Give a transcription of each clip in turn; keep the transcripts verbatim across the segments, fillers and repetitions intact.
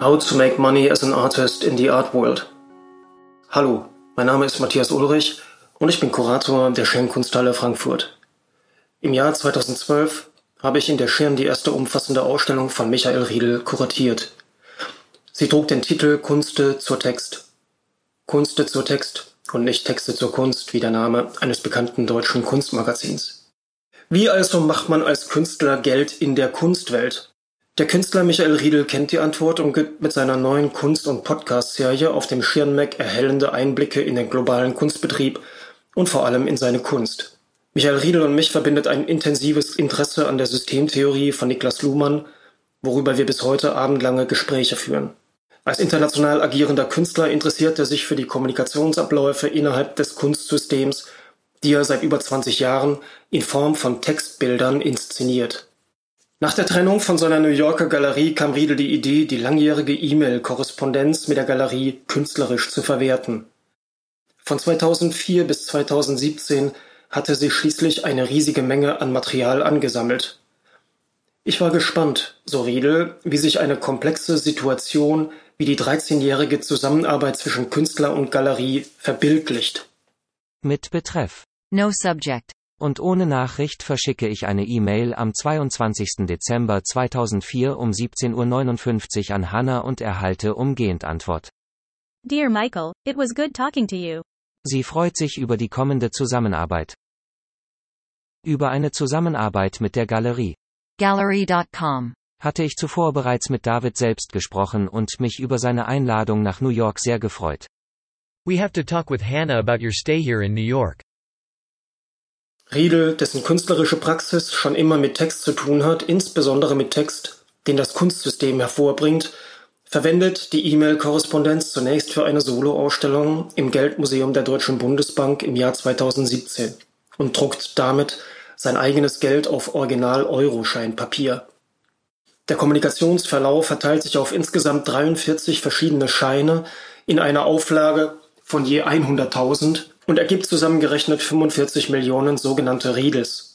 How to make money as an artist in the art world. Hallo, mein Name ist Matthias Ulrich und ich bin Kurator der Schirn Kunsthalle Frankfurt. Im Jahr zweitausendzwölf habe ich in der Schirn die erste umfassende Ausstellung von Michael Riedl kuratiert. Sie trug den Titel Kunste zur Text. Kunste zur Text und nicht Texte zur Kunst, wie der Name eines bekannten deutschen Kunstmagazins. Wie also macht man als Künstler Geld in der Kunstwelt? Der Künstler Michael Riedl kennt die Antwort und gibt mit seiner neuen Kunst- und Podcast-Serie auf dem Schirnmeck erhellende Einblicke in den globalen Kunstbetrieb und vor allem in seine Kunst. Michael Riedl und mich verbindet ein intensives Interesse an der Systemtheorie von Niklas Luhmann, worüber wir bis heute abendlange Gespräche führen. Als international agierender Künstler interessiert er sich für die Kommunikationsabläufe innerhalb des Kunstsystems, die er seit über zwanzig Jahren in Form von Textbildern inszeniert. Nach der Trennung von seiner New Yorker Galerie kam Riedl die Idee, die langjährige E-Mail-Korrespondenz mit der Galerie künstlerisch zu verwerten. Von zweitausendvier bis zweitausendsiebzehn hatte sie schließlich eine riesige Menge an Material angesammelt. Ich war gespannt, so Riedl, wie sich eine komplexe Situation wie die dreizehnjährige Zusammenarbeit zwischen Künstler und Galerie verbildlicht. Mit Betreff No subject. und ohne Nachricht verschicke ich eine E-Mail am zweiundzwanzigsten Dezember zweitausendvier um siebzehn Uhr neunundfünfzig an Hannah und erhalte umgehend Antwort. Dear Michael, it was good talking to you. Sie freut sich über die kommende Zusammenarbeit. Über eine Zusammenarbeit mit der Galerie Gallery dot com. hatte ich zuvor bereits mit David selbst gesprochen und mich über seine Einladung nach New York sehr gefreut. We have to talk with Hannah about your stay here in New York. Riedl, dessen künstlerische Praxis schon immer mit Text zu tun hat, insbesondere mit Text, den das Kunstsystem hervorbringt, verwendet die E-Mail-Korrespondenz zunächst für eine Soloausstellung im Geldmuseum der Deutschen Bundesbank im Jahr zweitausendsiebzehn und druckt damit sein eigenes Geld auf Original-Euro-Scheinpapier. Der Kommunikationsverlauf verteilt sich auf insgesamt dreiundvierzig verschiedene Scheine in einer Auflage von je hunderttausend und ergibt zusammengerechnet fünfundvierzig Millionen sogenannte Riedls.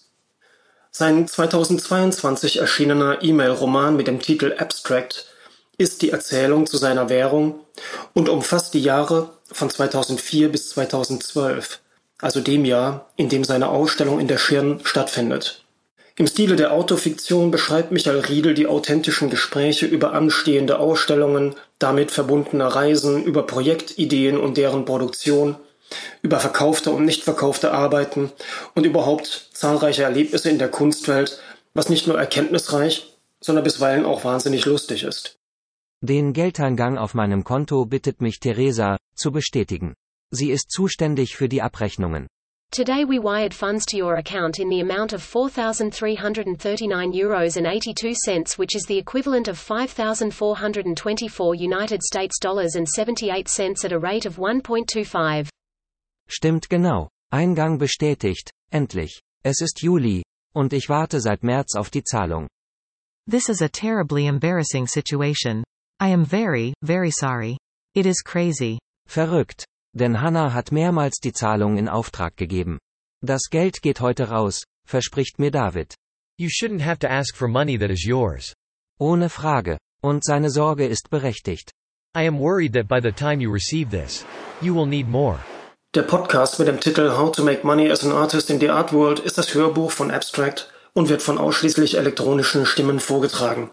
Sein zweitausendzweiundzwanzig erschienener E-Mail-Roman mit dem Titel Abstract ist die Erzählung zu seiner Währung und umfasst die Jahre von zweitausendvier bis zweitausendzwölf, also dem Jahr, in dem seine Ausstellung in der Schirn stattfindet. Im Stile der Autofiktion beschreibt Michael Riedl die authentischen Gespräche über anstehende Ausstellungen, damit verbundene Reisen, über Projektideen und deren Produktion, über verkaufte und nicht verkaufte Arbeiten und überhaupt zahlreiche Erlebnisse in der Kunstwelt, was nicht nur erkenntnisreich, sondern bisweilen auch wahnsinnig lustig ist. Den Geldeingang auf meinem Konto bittet mich Theresa zu bestätigen. Sie ist zuständig für die Abrechnungen. Today we wired funds to your account in the amount of four thousand three hundred thirty-nine euros and eighty-two cents, which is the equivalent of five thousand four hundred twenty-four United States dollars and seventy-eight cents at a rate of one point two five. Stimmt genau. Eingang bestätigt. Endlich. Es ist Juli. Und ich warte seit März auf die Zahlung. This is a terribly embarrassing situation. I am very, very sorry. It is crazy. Verrückt. Denn Hannah hat mehrmals die Zahlung in Auftrag gegeben. Das Geld geht heute raus, verspricht mir David. You shouldn't have to ask for money that is yours. Ohne Frage. Und seine Sorge ist berechtigt. I am worried that by the time you receive this, you will need more. Der Podcast mit dem Titel How to make money as an artist in the art world ist das Hörbuch von Abstract und wird von ausschließlich elektronischen Stimmen vorgetragen.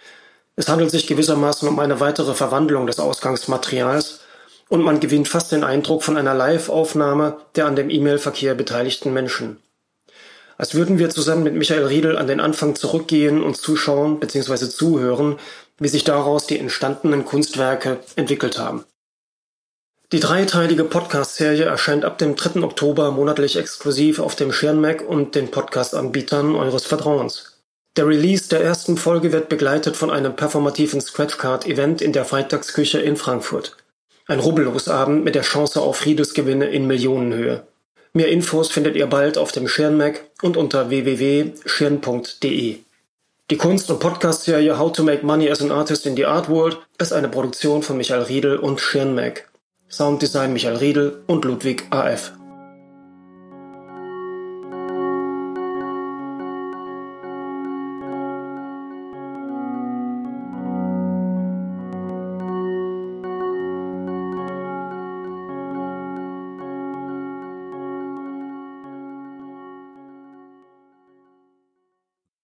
Es handelt sich gewissermaßen um eine weitere Verwandlung des Ausgangsmaterials und man gewinnt fast den Eindruck von einer Live-Aufnahme der an dem E-Mail-Verkehr beteiligten Menschen. Als würden wir zusammen mit Michael Riedl an den Anfang zurückgehen und zuschauen bzw. zuhören, wie sich daraus die entstandenen Kunstwerke entwickelt haben. Die dreiteilige Podcast-Serie erscheint ab dem dritten Oktober monatlich exklusiv auf dem Schirnmeck und den Podcast-Anbietern eures Vertrauens. Der Release der ersten Folge wird begleitet von einem performativen Scratchcard-Event in der Freitagsküche in Frankfurt. Ein Rubbellosabend mit der Chance auf Riedls Gewinne in Millionenhöhe. Mehr Infos findet ihr bald auf dem Schirnmeck und unter w w w punkt schirn punkt d e. Die Kunst- und Podcast-Serie How to make money as an artist in the art world ist eine Produktion von Michael Riedl und Schirnmeck. Sounddesign Michael Riedl und Ludwig A F.